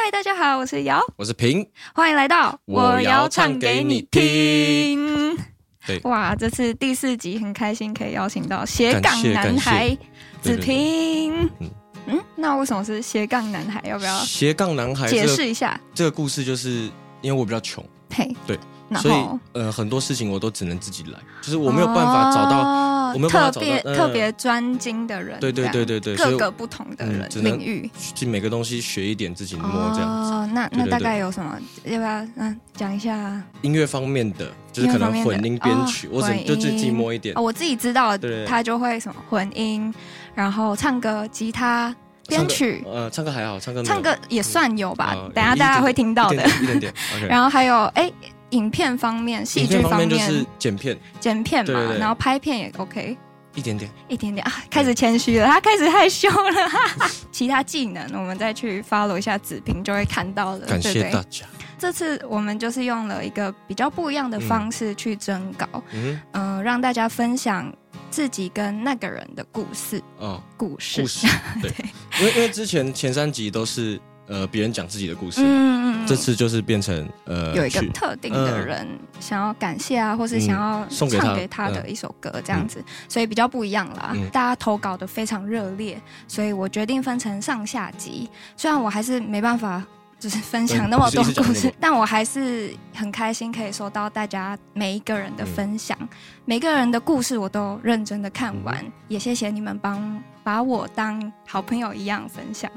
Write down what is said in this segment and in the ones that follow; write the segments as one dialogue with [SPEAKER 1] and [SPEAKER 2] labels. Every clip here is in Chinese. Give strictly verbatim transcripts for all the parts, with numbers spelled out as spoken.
[SPEAKER 1] 大家好，我是瑶，
[SPEAKER 2] 我是平，
[SPEAKER 1] 欢迎来到
[SPEAKER 2] 我要唱给你听。对，
[SPEAKER 1] 哇，这次第四集很开心可以邀请到斜杠男孩子平。嗯嗯，那为什么是斜杠男孩？要不要
[SPEAKER 2] 斜杠男孩
[SPEAKER 1] 解释一下？
[SPEAKER 2] 这个故事就是因为我比较穷，
[SPEAKER 1] 嘿，
[SPEAKER 2] 对，所以呃很多事情我都只能自己来，就是我没有办法找到。哦我没有办法找到
[SPEAKER 1] 特别、呃、特别专精的人，
[SPEAKER 2] 对对对对对，
[SPEAKER 1] 各个不同的人、嗯、领域，
[SPEAKER 2] 就每个东西学一点，自己摸这样子。
[SPEAKER 1] 哦，那那大概有什么？要不要嗯讲一下？
[SPEAKER 2] 音乐方面的，就是可能混音编曲，哦、我只就自己摸一点。
[SPEAKER 1] 哦，我自己知道，他就会什么混音，然后唱歌、吉他。编曲，
[SPEAKER 2] 呃，唱歌还好，唱歌
[SPEAKER 1] 唱歌也算有吧，嗯、等一下大家会听到的，
[SPEAKER 2] 一点点。Okay、
[SPEAKER 1] 然后还有哎，影片方面、戏剧方面
[SPEAKER 2] 就是剪片，
[SPEAKER 1] 剪片嘛，
[SPEAKER 2] 对对对，
[SPEAKER 1] 然后拍片也 OK。
[SPEAKER 2] 一点点，
[SPEAKER 1] 一点点啊！开始谦虚了，他开始害羞了。哈哈，其他技能我们再去 follow 一下子平就会看到了。
[SPEAKER 2] 感谢大家。
[SPEAKER 1] 这次我们就是用了一个比较不一样的方式去征稿，嗯、呃，让大家分享自己跟那个人的故事。哦，故事，
[SPEAKER 2] 故事，对，对因为因为之前前三集都是呃别人讲自己的故事，嗯嗯，这次就是变成呃
[SPEAKER 1] 有一个特定的人想要感谢啊，嗯、或是想要唱给他的一首歌这样子，嗯、所以比较不一样啦。嗯、大家投稿的非常热烈，所以我决定分成上下集。虽然我还是没办法就是分享那么多故事，但我还是很开心可以收到大家每一个人的分享，嗯、每个人的故事我都认真的看完，嗯、也谢谢你们帮把我当好朋友一样分享。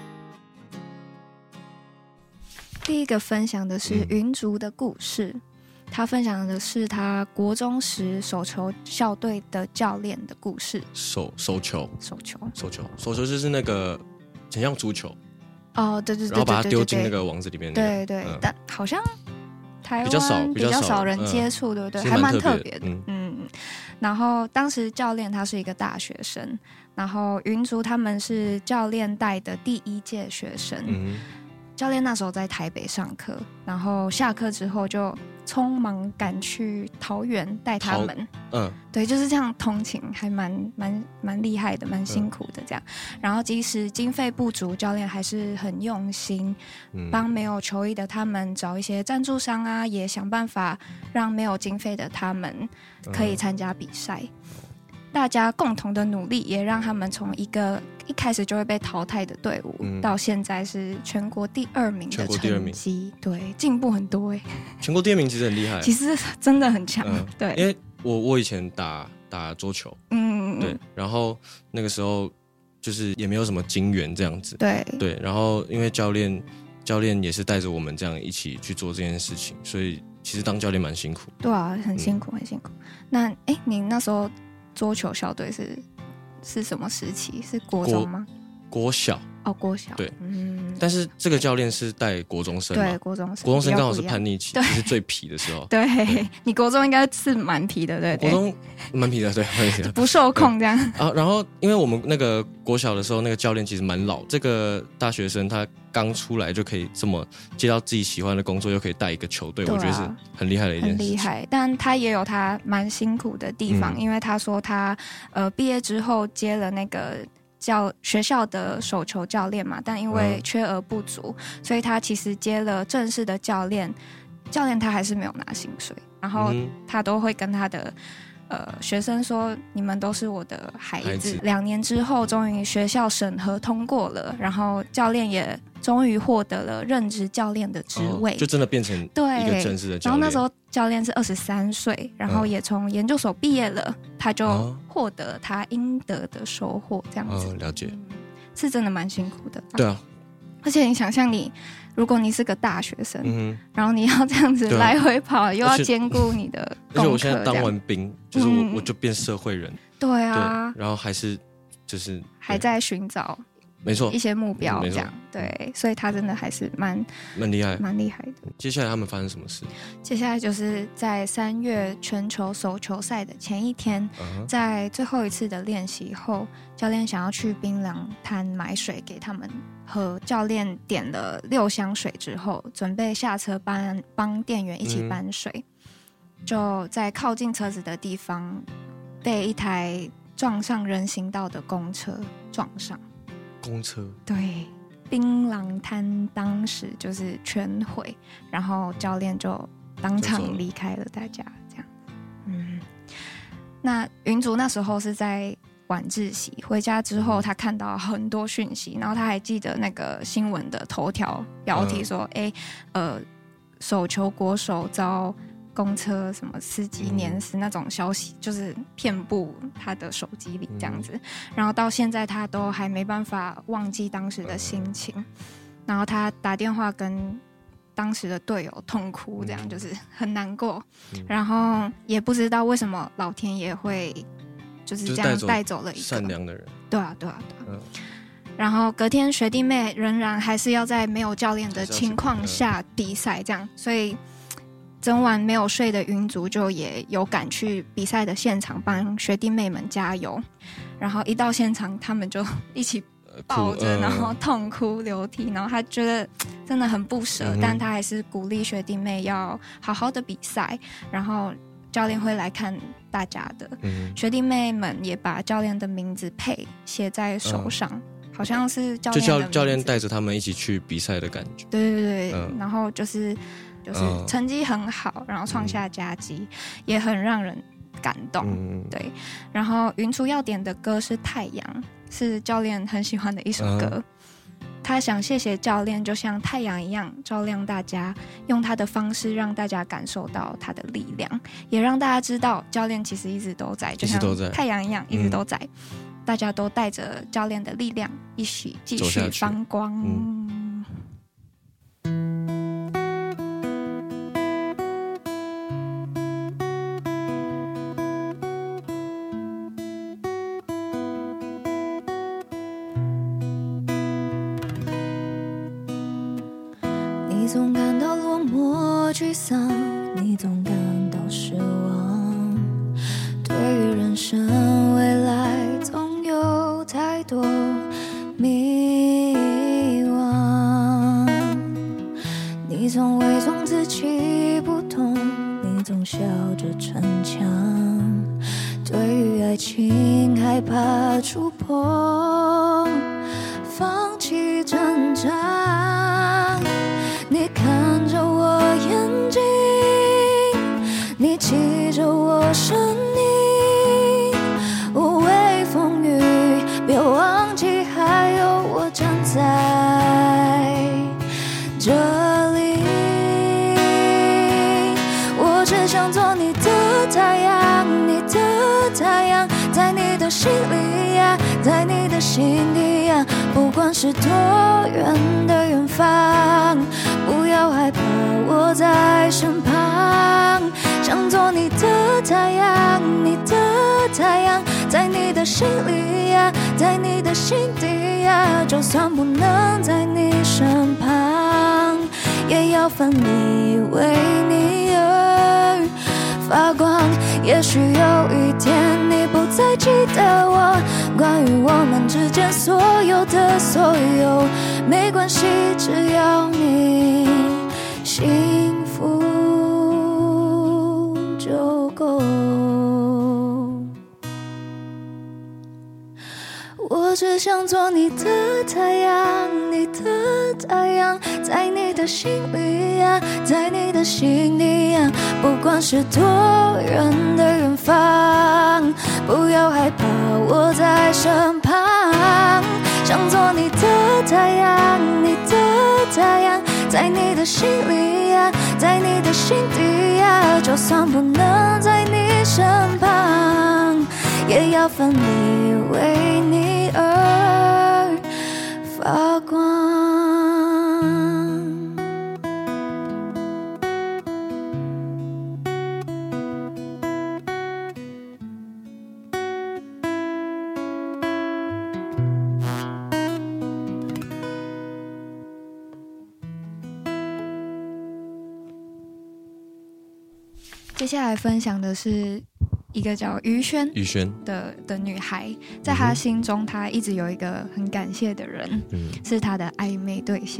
[SPEAKER 1] 第一个分享的是云竹的故事，嗯、他分享的是他国中时手球校队的教练的故事。
[SPEAKER 2] 手手球，
[SPEAKER 1] 手球，
[SPEAKER 2] 手球，手球就是那个很像足球。
[SPEAKER 1] 哦，对对对，
[SPEAKER 2] 然后把它丢进那个网子里面、那個。
[SPEAKER 1] 对对，嗯、但好像台湾
[SPEAKER 2] 比较少，
[SPEAKER 1] 比较少人接触，嗯、对不对？还蛮特别的。嗯嗯。然后当时教练他是一个大学生，然后云竹他们是教练带的第一届学生。嗯。教练那时候在台北上课，然后下课之后就匆忙赶去桃园带他们。嗯，对，就是这样通勤，还蛮蛮蛮厉害的，蛮辛苦的这样。嗯、然后即使经费不足，教练还是很用心，嗯、帮没有球衣的他们找一些赞助商啊，也想办法让没有经费的他们可以参加比赛。嗯大家共同的努力，也让他们从一个一开始就会被淘汰的队伍，嗯、到现在是全国第二名的成绩，对，进步很多哎。
[SPEAKER 2] 全国第二名其实很厉害，
[SPEAKER 1] 其实真的很强，嗯、对。
[SPEAKER 2] 因为我我以前打打桌球，嗯对，然后那个时候就是也没有什么金援这样子，
[SPEAKER 1] 对
[SPEAKER 2] 对，然后因为教练教练也是带着我们这样一起去做这件事情，所以其实当教练蛮辛苦。
[SPEAKER 1] 对啊，很辛苦，嗯、很辛苦。那哎，你那时候桌球校队是是什么时期？是国中吗？
[SPEAKER 2] 国, 国小
[SPEAKER 1] 哦，国小
[SPEAKER 2] 对，嗯。但是这个教练是带国中生嘛？
[SPEAKER 1] 对，国中生，
[SPEAKER 2] 国中生刚好是叛逆期，就是最皮的时候。
[SPEAKER 1] 对，对你国中应该是蛮皮的，对不对？
[SPEAKER 2] 国中蛮皮的，对，蛮皮的，
[SPEAKER 1] 不受控这样。
[SPEAKER 2] 啊，然后因为我们那个国小的时候，那个教练其实蛮老，这个大学生他刚出来就可以这么接到自己喜欢的工作，又可以带一个球队，啊、我觉得是很厉害的一件事情。
[SPEAKER 1] 很厉害，但他也有他蛮辛苦的地方，嗯、因为他说他呃毕业之后接了那个教学校的手球教练嘛，但因为缺额不足，嗯、所以他其实接了正式的教练，教练他还是没有拿薪水，然后他都会跟他的呃，学生说你们都是我的孩子。孩子两年之后，终于学校审核通过了，然后教练也终于获得了任职教练的职位，哦、
[SPEAKER 2] 就真的变成一个正式的教练。
[SPEAKER 1] 然后那时候教练是二十三岁，然后也从研究所毕业了，嗯、他就获得他应得的收获，这样子。
[SPEAKER 2] 哦，了解，
[SPEAKER 1] 嗯、是真的蛮辛苦的。
[SPEAKER 2] 对啊，
[SPEAKER 1] 而且你想象你。如果你是个大学生，嗯、然后你要这样子来回跑，啊、又要兼顾你的功课，
[SPEAKER 2] 而且我现在当完兵，就是我、嗯、我就变社会人，
[SPEAKER 1] 对啊，
[SPEAKER 2] 对，然后还是就是
[SPEAKER 1] 还在寻找，
[SPEAKER 2] 没错，
[SPEAKER 1] 一些目标这样，嗯、对，所以他真的还是蛮
[SPEAKER 2] 蛮厉害，
[SPEAKER 1] 蛮厉害的。
[SPEAKER 2] 接下来他们发生什么事？
[SPEAKER 1] 接下来就是在三月全球手球赛的前一天，uh-huh. 在最后一次的练习后，教练想要去槟榔摊买水给他们。和教练点了六箱水之后，准备下车帮帮店员一起搬水，嗯、就在靠近车子的地方被一台撞上人行道的公车撞上。
[SPEAKER 2] 公车？
[SPEAKER 1] 对， 槟榔摊当时就是全毁，然后教练就当场离开了大家，这样。嗯，那云竹那时候是在晚自习，回家之后他看到很多讯息，然后他还记得那个新闻的头条标题说：“哎、嗯，呃，手球国手遭公车什么司机碾死那种消息，就是遍布他的手机里这样子。嗯、然后到现在他都还没办法忘记当时的心情，嗯、然后他打电话跟当时的队友痛哭，这样、嗯、就是很难过、嗯。然后也不知道为什么老天爷会就是这样带走了一个
[SPEAKER 2] 善良的人。
[SPEAKER 1] 对啊，对啊，对啊。嗯、然后隔天学弟妹仍然还是要在没有教练的情况下比赛，这样，所以。整晚没有睡的云竹就也有赶去比赛的现场帮学弟妹们加油，然后一到现场他们就一起抱着、呃、然后痛哭流涕，然后他觉得真的很不舍、嗯、但他还是鼓励学弟妹要好好的比赛，然后教练会来看大家的、嗯、学弟妹们也把教练的名字配写在手上、嗯、好像是教练的名字，
[SPEAKER 2] 就教练带着他们一起去比赛的感觉。
[SPEAKER 1] 对对对、嗯、然后就是就是成绩很好，然后创下佳绩、嗯、也很让人感动、嗯、对。然后云竹要点的歌是太阳，是教练很喜欢的一首歌、嗯、他想谢谢教练就像太阳一样照亮大家，用他的方式让大家感受到他的力量，也让大家知道教练其实一直都在，就像太阳一样一直都在、嗯、大家都带着教练的力量一起继续发光。
[SPEAKER 3] 你总感到落寞沮丧，你总感到失望，对于人生未来总有太多迷惘，你总伪装自己不懂，你总笑着逞强，对于爱情害怕触碰，放弃挣扎，你看着我眼睛，你记着我声音，无畏风雨，别忘记还有我站在这里。我只想做你的太阳，你的太阳，在你的心里呀，在你的心底呀，不管是多远的远方，不要害怕，我在身旁，想做你的太阳，你的太阳，在你的心里呀，在你的心底呀，就算不能在你身旁，也要奋力为你而发光。也许有一天你不再记得我，关于我们之间所有的所有，没关系，只要你幸福就够。我只想做你的太阳，你的太阳，在你的心里呀，在你的心底呀，不管是多远的远方，不要害怕，我在身旁，想做你的太阳，你的太阳，在你的心里呀，在你的心底呀，就算不能在你身旁，也要奋力为你而发光。
[SPEAKER 1] 接下来分享的是一个叫于萱
[SPEAKER 2] 于萱
[SPEAKER 1] 的, 的女孩，在她心中她一直有一个很感谢的人、嗯、是她的暧昧对象。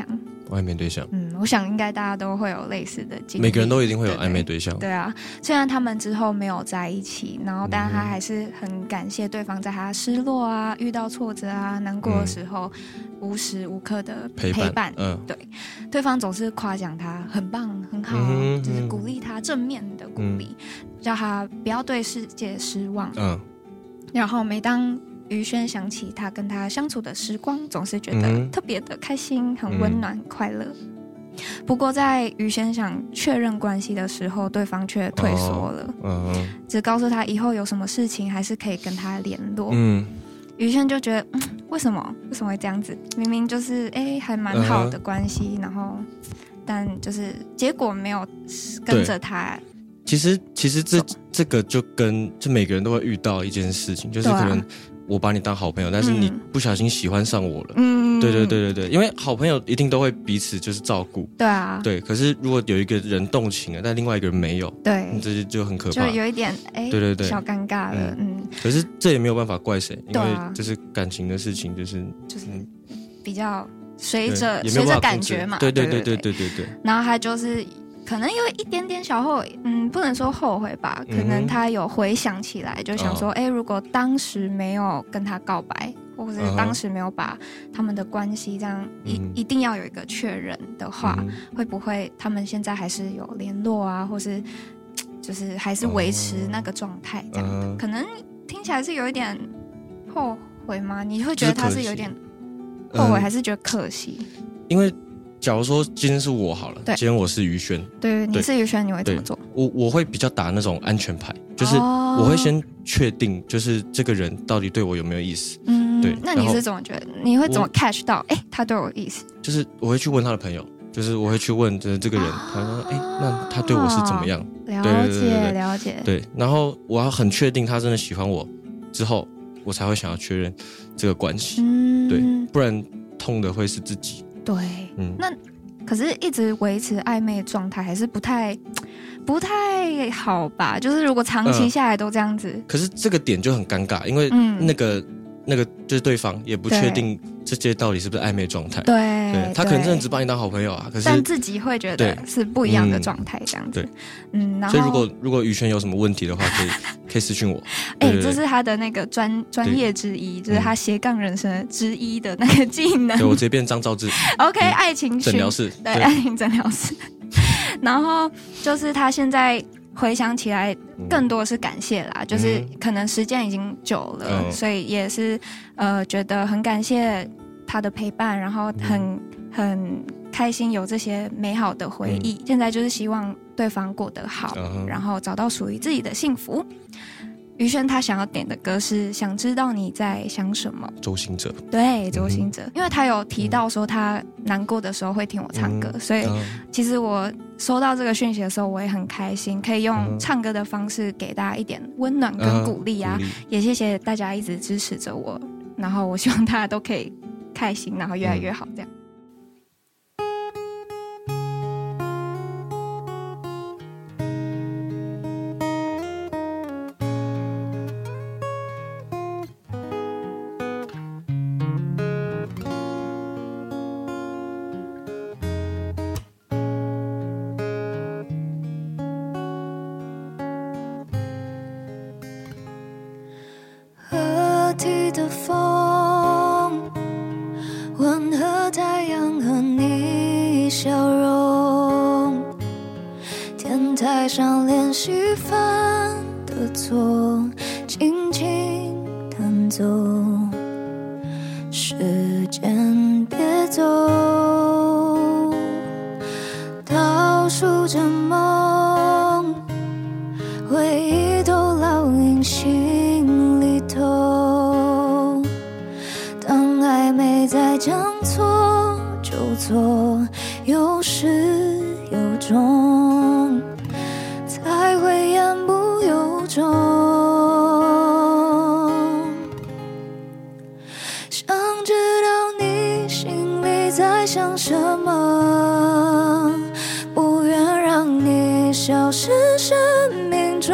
[SPEAKER 2] 暧昧对象，
[SPEAKER 1] 嗯，我想应该大家都会有类似的经历，
[SPEAKER 2] 每个人都一定会有暧昧对象。
[SPEAKER 1] 对, 对啊，虽然他们之后没有在一起，然后但他还是很感谢对方在他失落啊、遇到挫折啊、难过的时候、嗯、无时无刻的陪伴。
[SPEAKER 2] 陪伴嗯，
[SPEAKER 1] 对，对方总是夸奖他很棒、很好、嗯，就是鼓励他，正面的鼓励、嗯，叫他不要对世界失望。嗯，然后每当于轩想起他跟他相处的时光，总是觉得特别的开心、很温暖、很快乐。不过在于轩想确认关系的时候，对方却退缩了、哦嗯，只告诉他以后有什么事情还是可以跟他联络。嗯，于轩就觉得、嗯、为什么为什么会这样子？明明就是哎还蛮好的关系、嗯，然后但就是结果没有跟着他。
[SPEAKER 2] 其实其实这这个就跟就每个人都会遇到一件事情，就是可能我把你当好朋友，但是你不小心喜欢上我了。嗯，对对对对对，因为好朋友一定都会彼此就是照顾。
[SPEAKER 1] 对啊，对。
[SPEAKER 2] 可是如果有一个人动情了，但另外一个人没有，
[SPEAKER 1] 对，
[SPEAKER 2] 这就很可怕，
[SPEAKER 1] 就有一点哎，对对对，小尴尬了。嗯，嗯
[SPEAKER 2] 可是这也没有办法怪谁，因为就是感情的事情，就是
[SPEAKER 1] 就是比较随着随着感觉嘛。
[SPEAKER 2] 对对对对对对对。
[SPEAKER 1] 然后他就是。可能有一点点小后悔，嗯，不能说后悔吧，可能他有回想起来，就想说，哎、嗯，如果当时没有跟他告白，或者是当时没有把他们的关系这样一、嗯、一定要有一个确认的话、嗯，会不会他们现在还是有联络啊，或是就是还是维持那个状态这样的、嗯？可能听起来是有一点后悔吗？你会觉得他是有点后悔，还是觉得可惜？嗯、
[SPEAKER 2] 因为。假如说今天是我好了，今天我是于轩，
[SPEAKER 1] 对，你是于轩，你会怎么做？
[SPEAKER 2] 我我会比较打那种安全牌，就是我会先确定，就是这个人到底对我有没有意思。嗯，对。
[SPEAKER 1] 那你是怎么觉得？你会怎么 catch 到？哎，他对我有意思？
[SPEAKER 2] 就是我会去问他的朋友，就是我会去问这这个人，他说，哎，那他对我是怎么样？
[SPEAKER 1] 了解，对对对对了解。
[SPEAKER 2] 对，然后我要很确定他真的喜欢我之后，我才会想要确认这个关系。嗯，对，不然痛的会是自己。
[SPEAKER 1] 对，嗯，那可是一直维持暧昧状态还是不太不太好吧？就是如果长期下来都这样子，呃、
[SPEAKER 2] 可是这个点就很尴尬，因为那个、嗯、那个就是对方也不确定这些到底是不是暧昧状态，
[SPEAKER 1] 对，
[SPEAKER 2] 对他可能真的只把你当好朋友啊，可是
[SPEAKER 1] 但自己会觉得是不一样的状态，这样子，
[SPEAKER 2] 对，嗯，然后所以如果如果宇轩有什么问题的话，可以可以私讯我。
[SPEAKER 1] 哎、欸，这是他的那个专专业之一，就是他斜杠人生之一的那个技能。
[SPEAKER 2] 对，我直接变张兆志。
[SPEAKER 1] OK，、嗯、爱情
[SPEAKER 2] 诊疗室，
[SPEAKER 1] 对，对爱情诊疗室。然后就是他现在回想起来，更多是感谢啦，嗯、就是可能时间已经久了，嗯、所以也是呃觉得很感谢他的陪伴，然后很、嗯、很开心有这些美好的回忆。嗯、现在就是希望对方过得好，嗯、然后找到属于自己的幸福。于轩他想要点的歌是想知道你在想什么，
[SPEAKER 2] 周兴哲。
[SPEAKER 1] 对，周兴哲、嗯、因为他有提到说他难过的时候会听我唱歌、嗯、所以其实我收到这个讯息的时候我也很开心，可以用唱歌的方式给大家一点温暖跟鼓励啊、嗯、也谢谢大家一直支持着我，然后我希望大家都可以开心，然后越来越好这样、嗯
[SPEAKER 3] 的风，温和太阳和你笑容，天台上练习犯的错，轻轻弹奏，时间别走，倒数着梦，回忆都烙印心里头，暧昧在将错就错，有始有终，才会言不由衷。想知道你心里在想什么，不愿让你消失生命中，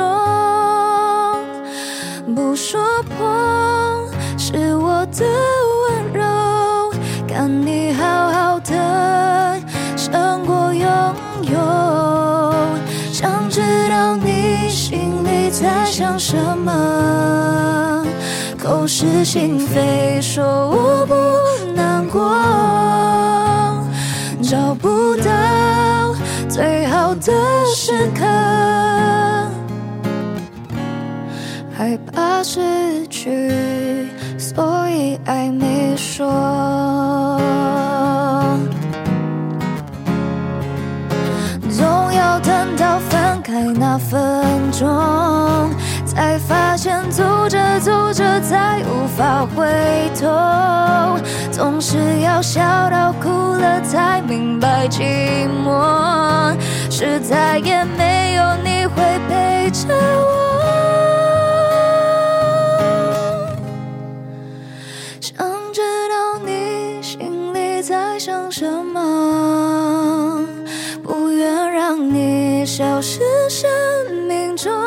[SPEAKER 3] 不说破是我的看你好好的想什么，口是心非说我不难过，找不到最好的时刻，害怕失去，所以爱没说。总要等到分开那分钟，才发现走着走着再无法回头，总是要笑到哭了才明白寂寞，是再也没有你会陪着我。想知道你心里在想什么，不愿让你消失生命中，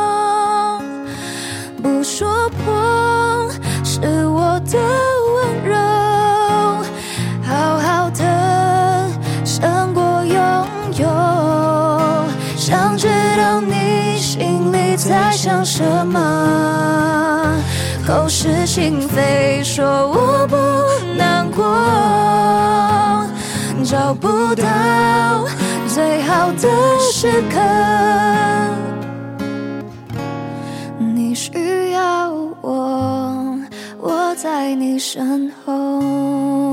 [SPEAKER 3] 不说破是我的温柔，好好的胜过拥有。想知道你心里在想什么，口是心非说我不难过，找不到最好的时刻，你需要我，我在你身后。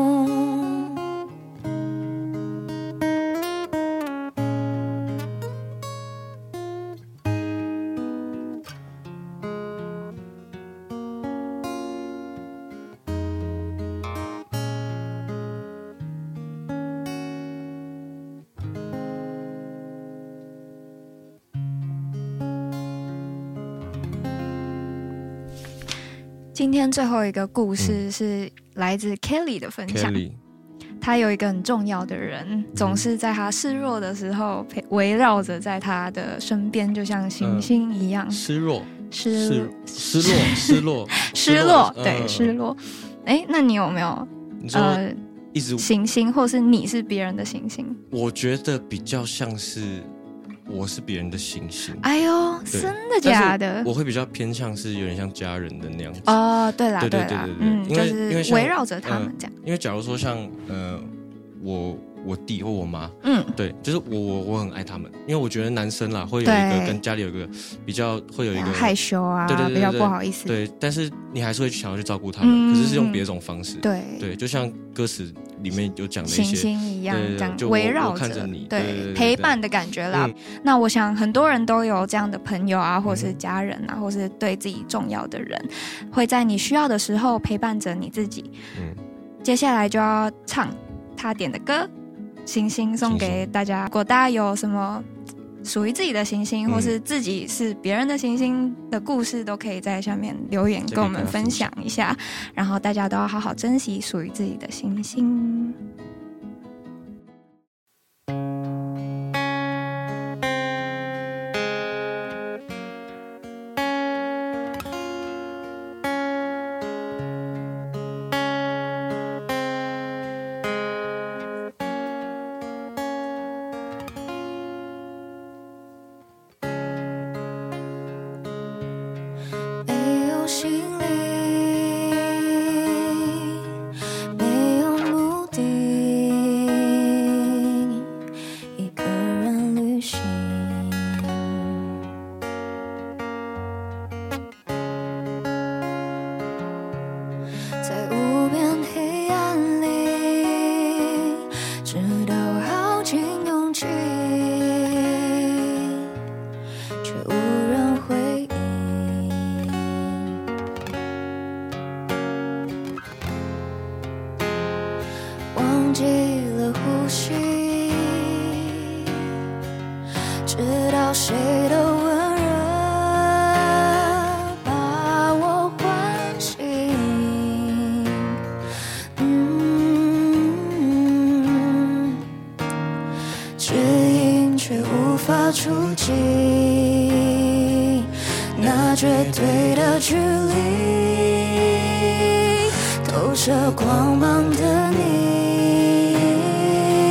[SPEAKER 1] 今天最后一个故事是来自 Kelly 的分享。Kelly 他有一个很重要的人，总是在他示弱的时候陪围绕着在他的身边，就像星星一样。示
[SPEAKER 2] 弱，
[SPEAKER 1] 失
[SPEAKER 2] 失落，失落，
[SPEAKER 1] 失落，对，失落。哎，那你有没有呃
[SPEAKER 2] 一直
[SPEAKER 1] 行星，或是你是别人的行星？
[SPEAKER 2] 我觉得比较像是我是别人的行星。
[SPEAKER 1] 哎呦，真的假的？
[SPEAKER 2] 我会比较偏向是有点像家人的那样子。
[SPEAKER 1] 哦，对啦，
[SPEAKER 2] 对对对对对，
[SPEAKER 1] 嗯，就是围绕着他们这样。
[SPEAKER 2] 因为假如说像呃我我弟或我妈，嗯，对，就是我我我很爱他们，因为我觉得男生啦会有一个跟家里有一个比较会有一个
[SPEAKER 1] 害羞啊，对对对，比较不好意思，
[SPEAKER 2] 对，但是你还是会想要去照顾他们，嗯、可是是用别种方式，
[SPEAKER 1] 对
[SPEAKER 2] 对，就像歌词里面有讲的一些
[SPEAKER 1] 星星一样，这样
[SPEAKER 2] 围
[SPEAKER 1] 绕
[SPEAKER 2] 着你，
[SPEAKER 1] 对，
[SPEAKER 2] 对对对对
[SPEAKER 1] 陪伴的感觉啦。嗯、那我想很多人都有这样的朋友啊，或是家人啊，嗯、或是对自己重要的人，会在你需要的时候陪伴着你自己。嗯，接下来就要唱他点的歌。星星送给大家，如果大家有什么属于自己的星星，或是自己是别人的星星的故事，都可以在下面留言跟我们分享一下。然后大家都要好好珍惜属于自己的星星。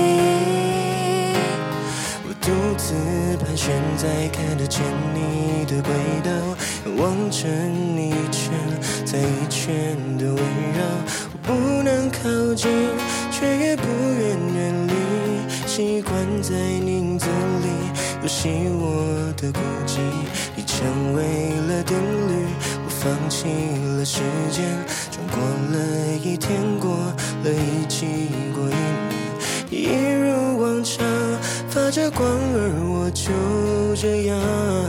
[SPEAKER 3] 在看得见你的
[SPEAKER 4] 的轨道，望着你一圈再一圈的围绕。我不能靠近，却也不愿远离，习惯在你影子里游戏我的孤寂。你成为了定律，我放弃了时间，转过了一天，过了一季，过一年，一如往常发着光，而我就这样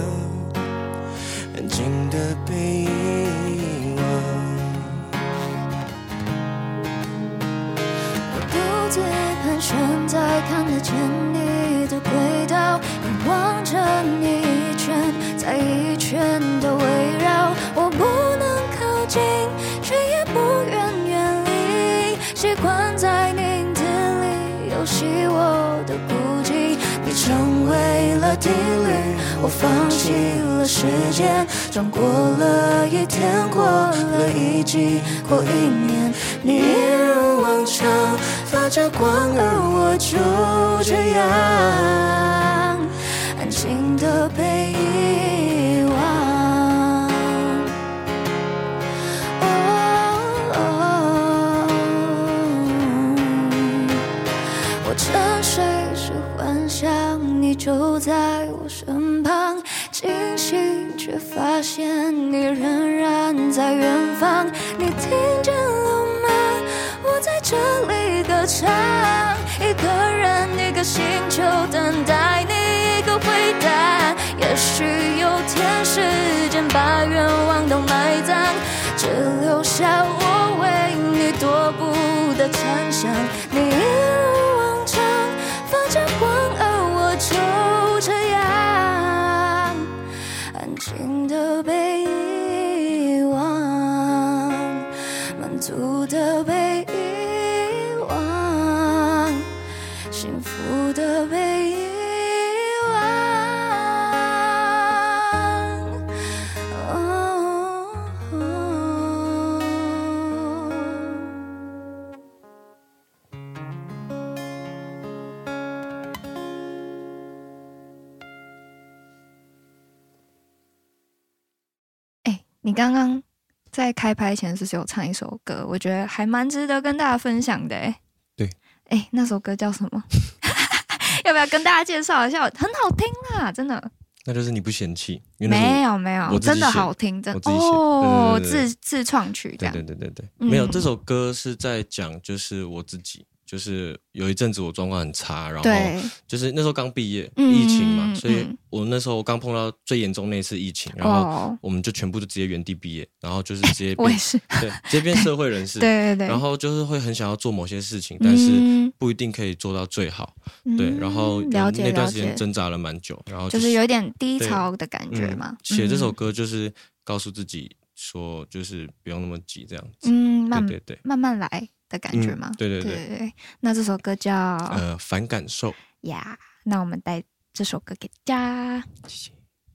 [SPEAKER 4] 安静地被遗忘。
[SPEAKER 3] 我独自盘旋在看得见你的轨道，眼望着你一圈再一圈的围绕。我不能靠近，却也不愿远离，习惯在你影子里游戏我的孤寂。你成为了定律，我放弃了时间，转过了一天，过了一季，过一年，你一如往常发着光，而我就这样安静地被遗忘。哦，我沉睡时幻想你就在我身旁，惊醒却发现你仍然在远方。你听见了吗？我在这里歌唱，一个人一个星球等待你一个回答。也许有天时间把愿望都埋葬，只留下我为你踱步的残响。你一如往常发着光，而我就这样安静地被遗忘，满足地被遗忘，幸福地被遗忘。哦哦
[SPEAKER 1] 哎，你刚刚在开拍前是不是有唱一首歌？我觉得还蛮值得跟大家分享的。哎，
[SPEAKER 2] 对，
[SPEAKER 1] 哎，那首歌叫什么？要不要跟大家介绍一下？很好听啊，真的。
[SPEAKER 2] 那就是你不嫌弃，
[SPEAKER 1] 没有没有，真的好听，真的哦，自自创曲这样。
[SPEAKER 2] 对对对对对，嗯、没有这首歌是在讲就是我自己。就是有一阵子我状况很差，然后就是那时候刚毕业，疫情嘛，所以我那时候刚碰到最严重那次疫情，然后我们就全部就直接原地毕业，然后就是直接
[SPEAKER 1] 我也是
[SPEAKER 2] 对直接变社会人士，
[SPEAKER 1] 对对对，
[SPEAKER 2] 然后就是会很想要做某些事情，但是不一定可以做到最好，对，然后那段时间挣扎了蛮久，然后
[SPEAKER 1] 就是有点低潮的感觉嘛。
[SPEAKER 2] 写这首歌就是告诉自己说，就是不用那么急这样子，
[SPEAKER 1] 嗯，慢
[SPEAKER 2] 对对对，
[SPEAKER 1] 慢慢来。的感觉吗？
[SPEAKER 2] 嗯、对对 对,
[SPEAKER 1] 对对对，那这首歌叫
[SPEAKER 2] 呃反感受
[SPEAKER 1] 呀。Yeah, 那我们带这首歌给大家。
[SPEAKER 2] 谢谢。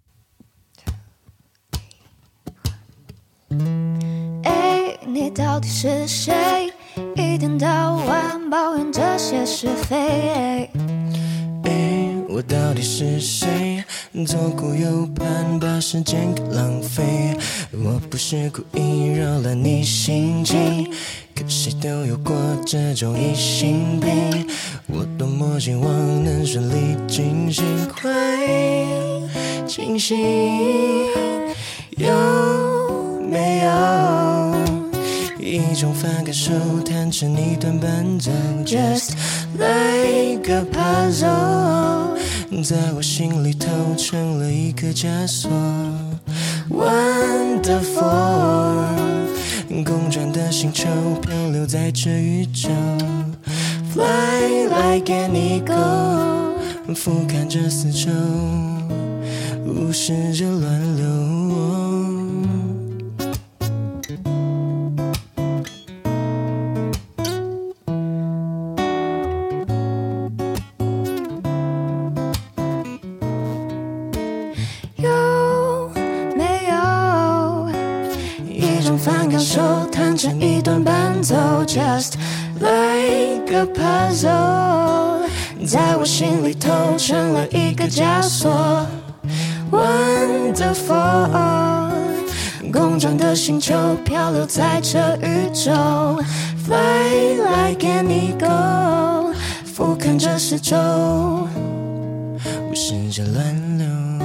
[SPEAKER 3] 哎，你到底是谁？一天到晚抱怨这些是非。
[SPEAKER 4] 哎，我到底是谁？左顾右盼，把时间给浪费。我不是故意扰乱你心情，可谁都有过这种疑心病。我多么希望能顺利进行，快清醒，有没有一种反感受弹成一段伴奏 Just like a puzzle， 在我心里头成了一个枷锁 Wonderful， 公转的星球漂流在这宇宙 Fly like an eagle， 俯瞰着四周，无视着乱流。反感受弹成一段伴奏 Just like a puzzle， 在我心里头成了一个枷锁
[SPEAKER 3] Wonderful， 公转的星球漂流在这宇宙 ，Fly like an eagle， 俯瞰着四周，
[SPEAKER 4] 无视着乱流。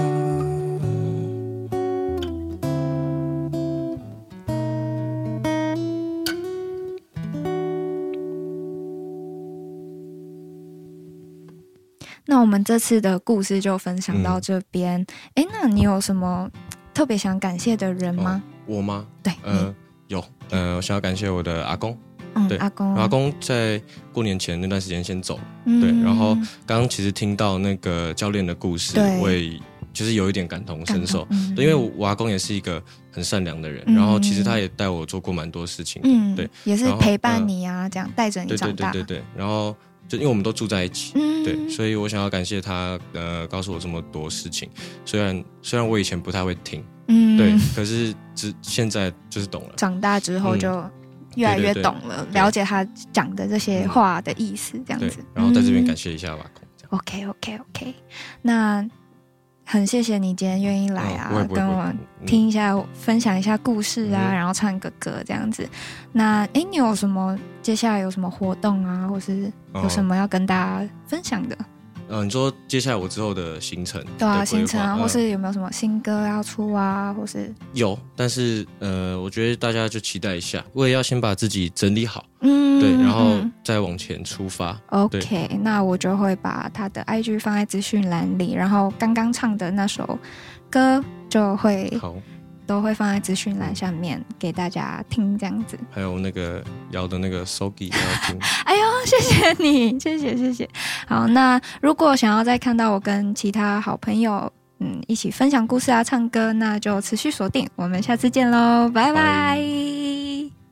[SPEAKER 1] 那我们这次的故事就分享到这边。哎、嗯，那你有什么特别想感谢的人吗？
[SPEAKER 2] 哦、我吗？
[SPEAKER 1] 对，
[SPEAKER 2] 呃，有，呃，我想要感谢我的阿公。
[SPEAKER 1] 嗯，
[SPEAKER 2] 对，
[SPEAKER 1] 阿公，
[SPEAKER 2] 阿公在过年前那段时间先走了。嗯、对，然后刚刚其实听到那个教练的故事，我也就是有一点感同身受。嗯、对，因为我, 我阿公也是一个很善良的人，嗯、然后其实他也带我做过蛮多事情的。嗯，对，
[SPEAKER 1] 也是陪伴你啊，呃、这样带着你长大。
[SPEAKER 2] 对对对对对，然后。就因为我们都住在一起，嗯、对，所以我想要感谢他，呃，告诉我这么多事情。虽然虽然我以前不太会听，嗯，对，可是只现在就是懂了。
[SPEAKER 1] 长大之后就越来越懂了，嗯、对对对了解他讲的这些话的意思，这样子。
[SPEAKER 2] 然后在这边感谢一下阿公。嗯、
[SPEAKER 1] OK OK OK， 那。很谢谢你今天愿意来啊，哦、跟我听一下、嗯、分享一下故事啊，嗯、然后唱个歌这样子。那哎，你有什么接下来有什么活动啊，或是有什么要跟大家分享的？
[SPEAKER 2] 呃，你说接下来我之后的行程？
[SPEAKER 1] 对啊，行程啊，或是有没有什么新歌要出啊，或是
[SPEAKER 2] 有，但是呃，我觉得大家就期待一下，我也要先把自己整理好，嗯，对，然后再往前出发。
[SPEAKER 1] OK， 那我就会把他的 I G 放在资讯栏里，然后刚刚唱的那首歌就会好。都会放在资讯栏下面给大家听，这样子。
[SPEAKER 2] 还有那个摇的那个 Sogi 要听。
[SPEAKER 1] 哎呦，谢谢你，谢谢谢谢。好，那如果想要再看到我跟其他好朋友嗯一起分享故事啊、唱歌，那就持续锁定。我们下次见喽，拜拜。